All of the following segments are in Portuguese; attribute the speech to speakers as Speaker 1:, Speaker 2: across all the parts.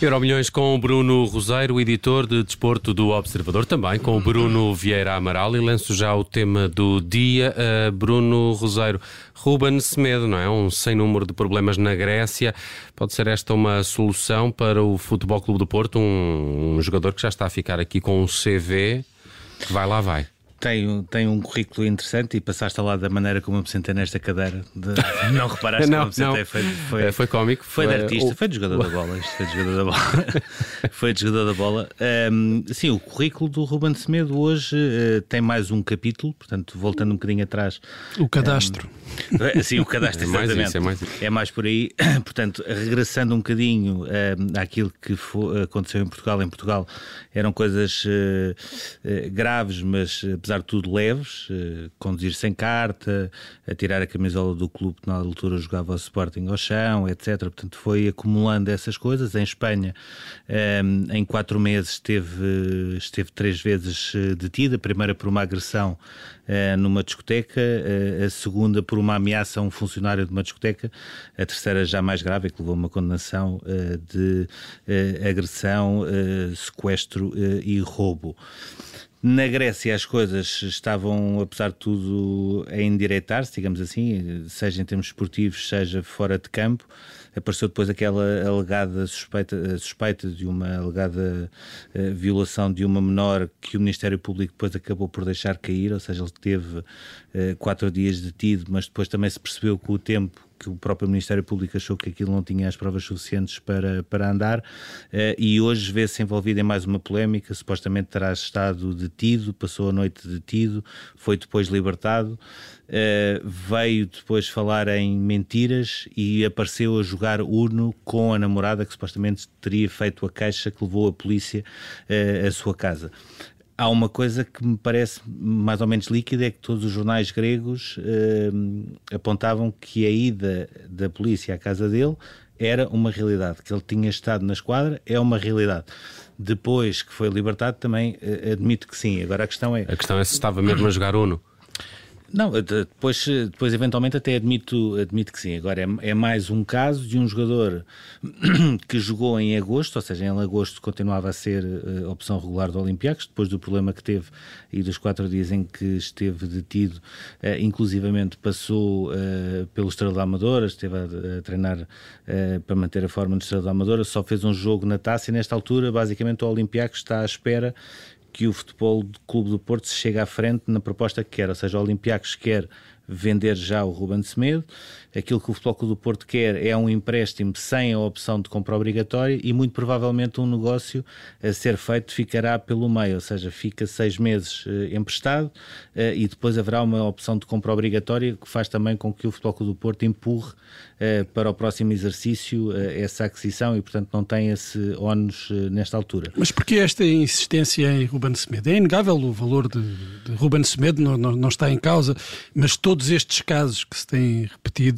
Speaker 1: Euromilhões com o Bruno Roseiro, editor de desporto do Observador, também com o Bruno Vieira Amaral, e lanço já o tema do dia. Bruno Roseiro, Ruben Semedo, não é? Um sem número de problemas na Grécia. Pode ser esta uma solução para o Futebol Clube do Porto, um jogador que já está a ficar aqui com um CV que vai lá vai.
Speaker 2: Tem um currículo interessante e passaste ao lado da maneira como eu me sentei nesta cadeira. Não reparaste como me sentei?
Speaker 1: Foi cómico.
Speaker 2: Foi de artista, foi de jogador da bola. Isto foi de jogador da bola. Foi de jogador da bola. Sim, o currículo do Ruben Semedo hoje tem mais um capítulo, portanto, voltando um bocadinho atrás.
Speaker 3: O cadastro.
Speaker 2: Sim, o cadastro, exatamente. É mais por aí. Portanto, regressando um bocadinho àquilo que aconteceu em Portugal. Em Portugal eram coisas graves, mas apesar de tudo leves, conduzir sem carta, atirar a camisola do clube que na altura jogava o Sporting ao chão, etc. Portanto, foi acumulando essas coisas. Em Espanha, em 4 meses, esteve 3 vezes detido. A primeira por uma agressão numa discoteca, a segunda por uma ameaça a um funcionário de uma discoteca, a terceira já mais grave, que levou a uma condenação de agressão, sequestro e roubo. Na Grécia as coisas estavam, apesar de tudo, a endireitar-se, digamos assim, seja em termos esportivos, seja fora de campo. Apareceu depois aquela alegada suspeita de uma alegada violação de uma menor que o Ministério Público depois acabou por deixar cair, ou seja, ele teve 4 dias detido, mas depois também se percebeu com o tempo que o próprio Ministério Público achou que aquilo não tinha as provas suficientes para andar, e hoje vê-se envolvido em mais uma polémica. Supostamente terá estado detido, passou a noite detido, foi depois libertado, veio depois falar em mentiras e apareceu a jogar Uno com a namorada que supostamente teria feito a queixa que levou a polícia à sua casa. Há uma coisa que me parece mais ou menos líquida, é que todos os jornais gregos apontavam que a ida da polícia à casa dele era uma realidade, que ele tinha estado na esquadra é uma realidade. Depois que foi libertado também admito que sim. Agora a questão é
Speaker 1: se estava mesmo a jogar Uno.
Speaker 2: Não, depois eventualmente até admito que sim. Agora é mais um caso de um jogador que jogou em agosto, ou seja, em agosto continuava a ser opção regular do Olympiacos, depois do problema que teve e dos 4 dias em que esteve detido, inclusivamente passou pelo Estrela da Amadora, esteve a treinar para manter a forma no Estrela da Amadora, só fez um jogo na taça e nesta altura basicamente o Olympiacos está à espera que o Futebol Clube do Porto se chegue à frente na proposta que quer, ou seja, o Olympiacos quer vender já o Ruben Semedo. Aquilo que o Futebol Clube do Porto quer é um empréstimo sem a opção de compra obrigatória e muito provavelmente um negócio a ser feito ficará pelo meio, ou seja, fica 6 meses emprestado e depois haverá uma opção de compra obrigatória que faz também com que o Futebol Clube do Porto empurre para o próximo exercício essa aquisição e portanto não tem esse ónus nesta altura.
Speaker 3: Mas porquê esta insistência em Ruben Semedo? É inegável o valor de Ruben Semedo, não está em causa, mas todos estes casos que se têm repetido,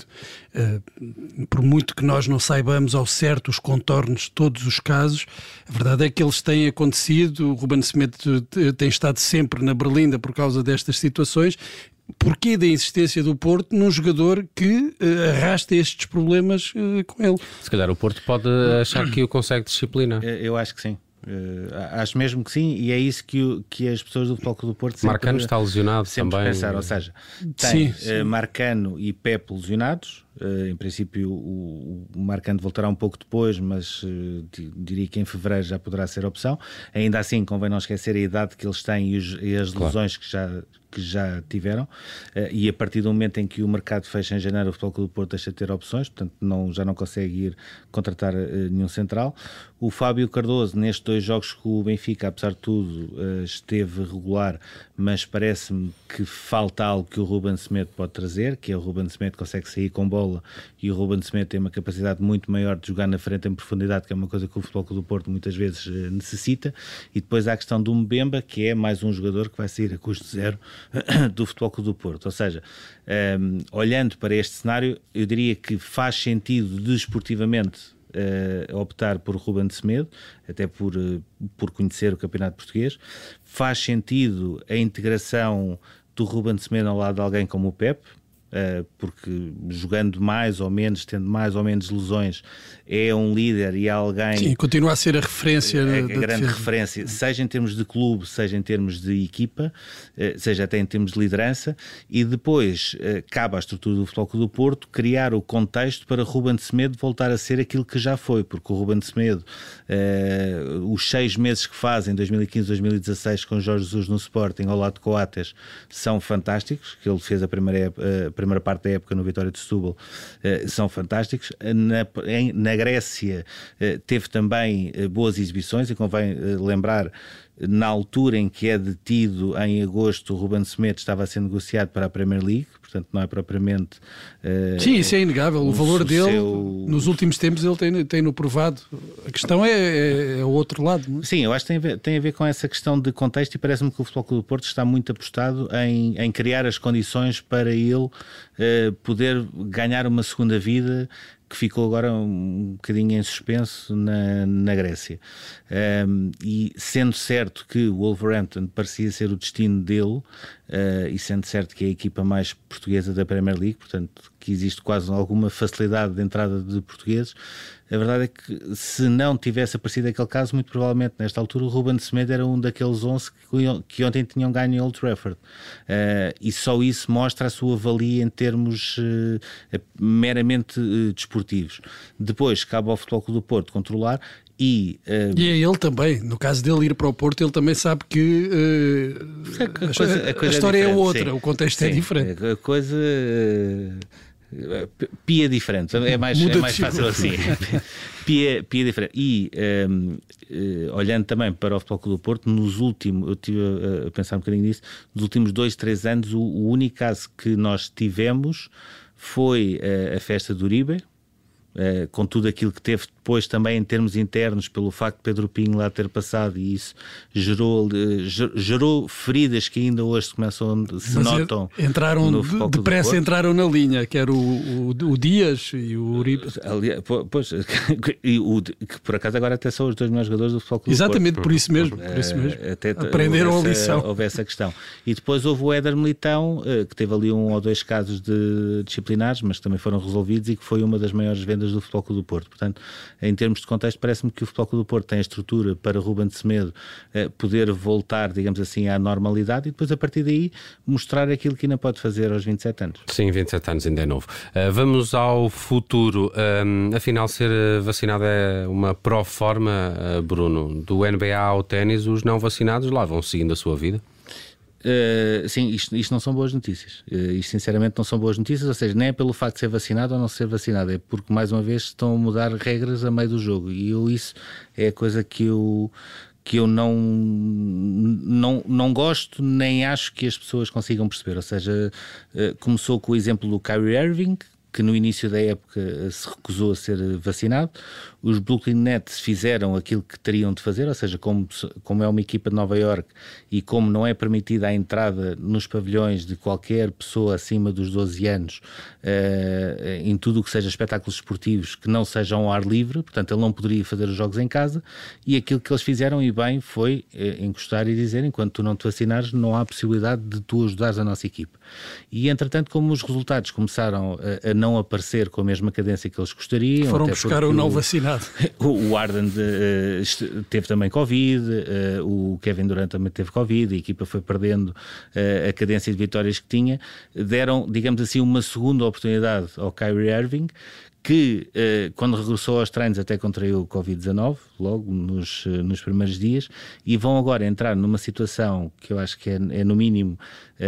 Speaker 3: por muito que nós não saibamos ao certo os contornos de todos os casos, a verdade é que eles têm acontecido. O Ruben Semedo tem estado sempre na berlinda por causa destas situações. Porquê da insistência do Porto num jogador que arrasta estes problemas com ele?
Speaker 1: Se calhar o Porto pode achar que o consegue disciplinar.
Speaker 2: Eu acho que sim. Acho mesmo que sim, e é isso que as pessoas do Futebol Clube do Porto
Speaker 1: Marcano está lesionado
Speaker 2: sempre
Speaker 1: também.
Speaker 2: Pensaram, ou seja, tem Marcano e Pepe lesionados. Em princípio o Marcano voltará um pouco depois, mas diria que em fevereiro já poderá ser opção. Ainda assim convém não esquecer a idade que eles têm e as lesões que já tiveram, e a partir do momento em que o mercado fecha em janeiro, o Futebol Clube do Porto deixa de ter opções, portanto já não consegue ir contratar nenhum central. O Fábio Cardoso, nestes 2 jogos com o Benfica, apesar de tudo, esteve regular, mas parece-me que falta algo que o Ruben Semedo pode trazer, que é o Ruben Semedo consegue sair com bola e o Ruben Semedo tem uma capacidade muito maior de jogar na frente em profundidade, que é uma coisa que o Futebol Clube do Porto muitas vezes necessita. E depois há a questão do Mbemba, que é mais um jogador que vai sair a custo zero do Futebol Clube do Porto. Ou seja, olhando para este cenário, eu diria que faz sentido desportivamente optar por Ruben Semedo, até por conhecer o campeonato português. Faz sentido a integração do Ruben Semedo ao lado de alguém como o Pepe, porque jogando mais ou menos, tendo mais ou menos lesões, é um líder e é alguém...
Speaker 3: Sim, continua a ser a referência.
Speaker 2: A grande referência, seja em termos de clube, seja em termos de equipa, seja até em termos de liderança, e depois cabe à estrutura do Futebol Clube do Porto criar o contexto para Ruben Semedo voltar a ser aquilo que já foi, porque o Ruben Semedo, os 6 meses que faz em 2015-2016 com Jorge Jesus no Sporting ao lado de Coates são fantásticos, que ele fez a primeira parte da época no Vitória de Setúbal, são fantásticos. Na Grécia teve também boas exibições, e convém lembrar, na altura em que é detido em agosto, o Ruben Semedo estava a ser negociado para a Premier League, portanto não é propriamente...
Speaker 3: Sim, isso é inegável, o valor dele, nos últimos tempos ele tem-no provado. A questão é o outro lado, não é?
Speaker 2: Sim, eu acho que tem a ver com essa questão de contexto, e parece-me que o Futebol Clube do Porto está muito apostado em criar as condições para ele poder ganhar uma segunda vida, que ficou agora um bocadinho em suspenso na Grécia. E sendo certo que o Wolverhampton parecia ser o destino dele, e sendo certo que é a equipa mais portuguesa da Premier League, portanto que existe quase alguma facilidade de entrada de portugueses, a verdade é que se não tivesse aparecido aquele caso, muito provavelmente nesta altura o Ruben Semedo era um daqueles 11 que ontem tinham ganho em Old Trafford, e só isso mostra a sua valia em termos meramente desportivos. Depois cabe ao Futebol Clube do Porto controlar. E
Speaker 3: é ele também, no caso dele ir para o Porto, ele também sabe que a história é outra, sim, o contexto é diferente.
Speaker 2: A coisa pia diferente, é mais fácil assim. Pia diferente. E olhando também para o Futebol Clube do Porto, eu estive a pensar um bocadinho nisso, nos últimos 2-3 anos, o único caso que nós tivemos foi a festa do Uribe, com tudo aquilo que teve depois também em termos internos, pelo facto de Pedro Pinho lá ter passado, e isso gerou feridas que ainda hoje se notam.
Speaker 3: Entraram depressa, entraram na linha, que era o Dias e o Uribe.
Speaker 2: Pois, que por acaso agora até são os 2 melhores jogadores do Futebol Clube do Porto.
Speaker 3: Exatamente, por isso mesmo. Até aprenderam a lição.
Speaker 2: Houve essa questão. E depois houve o Éder Militão, que teve ali 1 ou 2 casos de disciplinares, mas que também foram resolvidos, e que foi uma das maiores vendas do Futebol Clube do Porto. Portanto, em termos de contexto, parece-me que o Futebol Clube do Porto tem a estrutura para Ruben Semedo poder voltar, digamos assim, à normalidade, e depois a partir daí mostrar aquilo que ainda pode fazer aos 27 anos.
Speaker 1: Sim, 27 anos ainda é novo. Vamos ao futuro. Afinal, ser vacinado é uma pró-forma, Bruno, do NBA ao ténis, os não vacinados lá vão seguindo a sua vida?
Speaker 2: Sim, isto não são boas notícias. Isto sinceramente não são boas notícias, ou seja, nem é pelo facto de ser vacinado ou não ser vacinado, é porque mais uma vez estão a mudar regras a meio do jogo, e isso é a coisa que eu não gosto, nem acho que as pessoas consigam perceber. Ou seja, começou com o exemplo do Kyrie Irving, que no início da época se recusou a ser vacinado. Os Brooklyn Nets fizeram aquilo que teriam de fazer, ou seja, como é uma equipa de Nova Iorque e como não é permitida a entrada nos pavilhões de qualquer pessoa acima dos 12 anos em tudo o que seja espetáculos esportivos que não sejam ao ar livre, portanto ele não poderia fazer os jogos em casa, e aquilo que eles fizeram, e bem, foi encostar e dizer: enquanto tu não te vacinares, não há possibilidade de tu ajudares a nossa equipa. E entretanto, como os resultados começaram a não aparecer com a mesma cadência que eles gostariam,
Speaker 3: foram buscar o não vacinado.
Speaker 2: O Harden teve também Covid, o Kevin Durant também teve Covid, a equipa foi perdendo a cadência de vitórias que tinha. Deram, digamos assim, uma segunda oportunidade ao Kyrie Irving, que quando regressou aos treinos até contraiu o Covid-19 logo nos primeiros dias, e vão agora entrar numa situação que eu acho que é no mínimo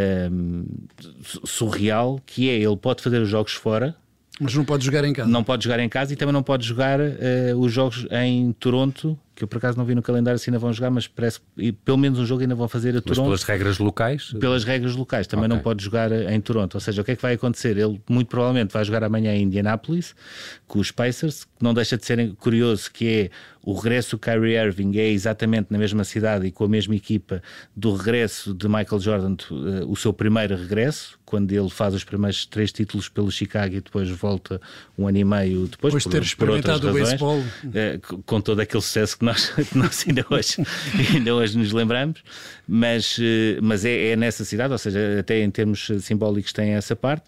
Speaker 2: surreal, que é: ele pode fazer os jogos fora,
Speaker 3: mas não pode jogar em casa.
Speaker 2: Não pode jogar em casa, e também não pode jogar os jogos em Toronto, que eu por acaso não vi no calendário se ainda vão jogar, mas parece que pelo menos um jogo ainda vão fazer a Toronto.
Speaker 1: Mas pelas regras locais?
Speaker 2: Pelas regras locais, também não pode jogar em Toronto. Ou seja, o que é que vai acontecer? Ele muito provavelmente vai jogar amanhã em Indianapolis com os Pacers, que não deixa de ser curioso, que é o regresso do Kyrie Irving é exatamente na mesma cidade e com a mesma equipa do regresso de Michael Jordan, o seu primeiro regresso, quando ele faz os primeiros 3 títulos pelo Chicago e depois volta um ano e meio depois
Speaker 3: de ter experimentado o beisebol,
Speaker 2: com todo aquele sucesso que nós ainda hoje nos lembramos, mas é nessa cidade, ou seja, até em termos simbólicos tem essa parte.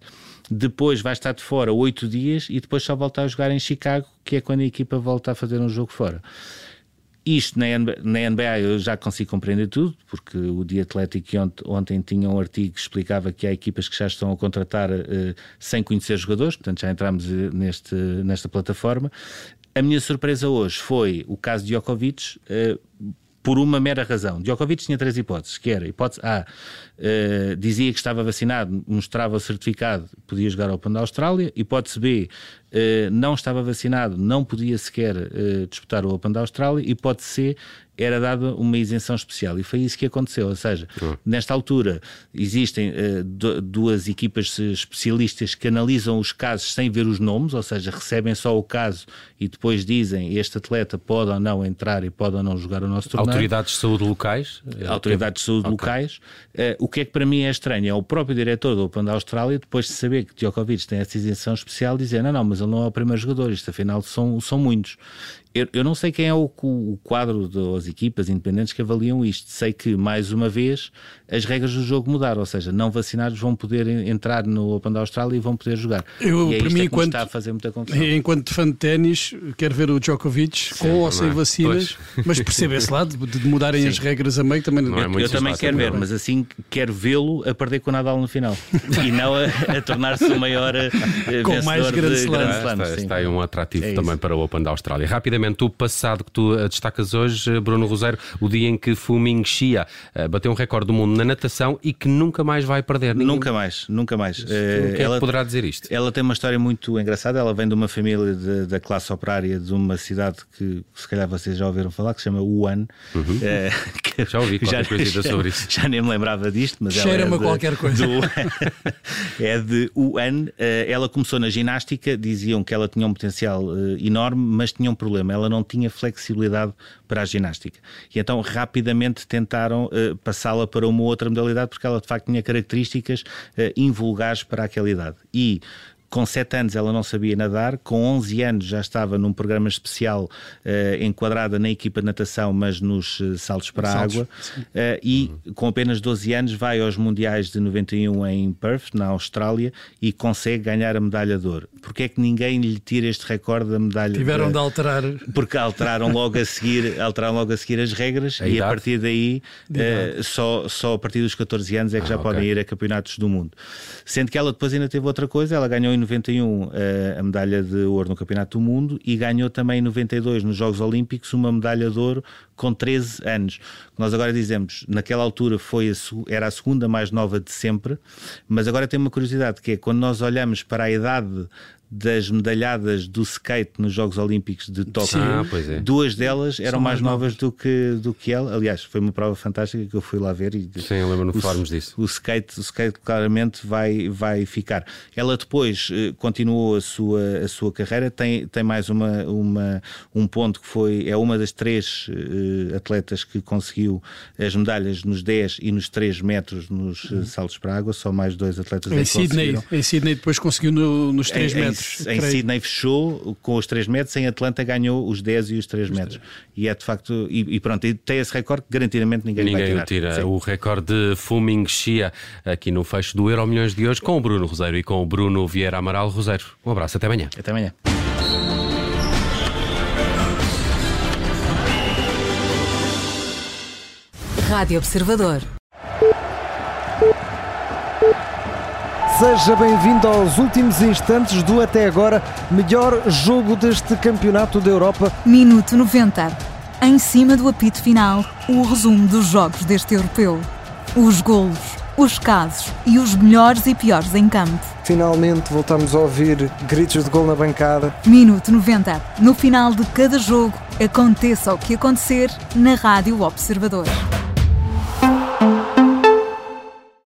Speaker 2: depois vai estar de fora 8 dias e depois só volta a jogar em Chicago, que é quando a equipa volta a fazer um jogo fora. Isto na NBA eu já consigo compreender tudo, porque o The Athletic ontem tinha um artigo que explicava que há equipas que já estão a contratar sem conhecer jogadores, portanto já entramos nesta plataforma. A minha surpresa hoje foi o caso de Djokovic, por uma mera razão. Djokovic tinha 3 hipóteses, que era: hipótese A, dizia que estava vacinado, mostrava o certificado, podia jogar ao Open da Austrália. Hipótese B, não estava vacinado, não podia sequer disputar o Open da Austrália. Hipótese C, era dada uma isenção especial, e foi isso que aconteceu. Ou seja, nesta altura existem 2 equipas especialistas que analisam os casos sem ver os nomes, ou seja, recebem só o caso e depois dizem: este atleta pode ou não entrar e pode ou não jogar o nosso torneio.
Speaker 1: Autoridades de saúde locais?
Speaker 2: Autoridades de saúde locais. O que é que para mim é estranho é o próprio diretor do Open da Austrália, depois de saber que Djokovic tem essa isenção especial, dizer: não, mas ele não é o primeiro jogador, isto afinal são muitos. Eu não sei quem é o quadro das equipas independentes que avaliam isto. Sei que, mais uma vez, as regras do jogo mudaram, ou seja, não vacinados vão poder entrar no Open da Austrália e vão poder jogar.
Speaker 3: Para mim,
Speaker 2: está a fazer muita confusão.
Speaker 3: Enquanto fã de ténis, quero ver o Djokovic com ou sem vacinas, mas percebo esse lado de mudarem as regras a meio também.
Speaker 2: Eu também quero ver, mas assim quero vê-lo a perder com o Nadal no final e não a tornar-se o maior
Speaker 3: com mais Grand
Speaker 2: Slam.
Speaker 1: Está aí um atrativo também para o Open da Austrália. Rapidamente, o passado que tu destacas hoje, Bruno Roseiro, o dia em que Fu Mingxia bateu um recorde do mundo na natação e que nunca mais vai perder.
Speaker 2: Nunca mais.
Speaker 1: Ela poderá dizer isto?
Speaker 2: Ela tem uma história muito engraçada. Ela vem de uma família da classe operária de uma cidade que se calhar vocês já ouviram falar, que se chama Wuhan.
Speaker 1: Já ouvi qualquer coisa sobre isso.
Speaker 2: Já nem me lembrava disto, mas
Speaker 3: cheira-me qualquer coisa.
Speaker 2: É de Wuhan. Ela começou na ginástica, diziam que ela tinha um potencial enorme, mas tinha um problema: ela não tinha flexibilidade para a ginástica. E então rapidamente tentaram passá-la para uma outra modalidade, porque ela de facto tinha características invulgares para aquela idade. E com 7 anos ela não sabia nadar, com 11 anos já estava num programa especial enquadrada na equipa de natação, mas nos saltos para a água, e com apenas 12 anos vai aos Mundiais de 91 em Perth, na Austrália, e consegue ganhar a medalha de ouro. Porquê é que ninguém lhe tira este recorde da medalha?
Speaker 3: Tiveram de alterar.
Speaker 2: Porque alteraram logo a seguir as regras, e a partir daí só a partir dos 14 anos é que já podem ir a campeonatos do mundo. Sendo que ela depois ainda teve outra coisa: ela ganhou em 91 a medalha de ouro no Campeonato do Mundo e ganhou também em 92 nos Jogos Olímpicos uma medalha de ouro com 13 anos. Nós agora dizemos, naquela altura era a segunda mais nova de sempre, mas agora tem uma curiosidade, que é quando nós olhamos para a idade das medalhadas do skate nos Jogos Olímpicos de Tóquio, 2 delas eram mais novas do que ela. Aliás, foi uma prova fantástica que eu fui lá ver.
Speaker 1: Sim, eu lembro-me de falarmos disso.
Speaker 2: O skate claramente vai ficar. Ela depois continuou a sua carreira, tem mais um ponto, que é uma das 3 atletas que conseguiu as medalhas nos 10 e nos 3 metros nos saltos para a água. Só mais 2 atletas
Speaker 3: em Sydney depois conseguiu nos 3 metros.
Speaker 2: Em Sydney fechou com os 3 metros, em Atlanta ganhou os 10 e os 3 metros. E é de facto, e pronto, e tem esse recorde que garantidamente ninguém vai tirar.
Speaker 1: Sim. O recorde de Fu Mingxia aqui no fecho do Euro Milhões de hoje, com o Bruno Roseiro e com o Bruno Vieira Amaral. Roseiro, um abraço, até amanhã.
Speaker 2: Até amanhã.
Speaker 4: Rádio Observador.
Speaker 5: Seja bem-vindo aos últimos instantes do até agora melhor jogo deste Campeonato da Europa.
Speaker 4: Minuto 90. Em cima do apito final, o resumo dos jogos deste europeu. Os golos, os casos e os melhores e piores em campo.
Speaker 5: Finalmente voltamos a ouvir gritos de gol na bancada.
Speaker 4: Minuto 90. No final de cada jogo, aconteça o que acontecer, na Rádio Observador.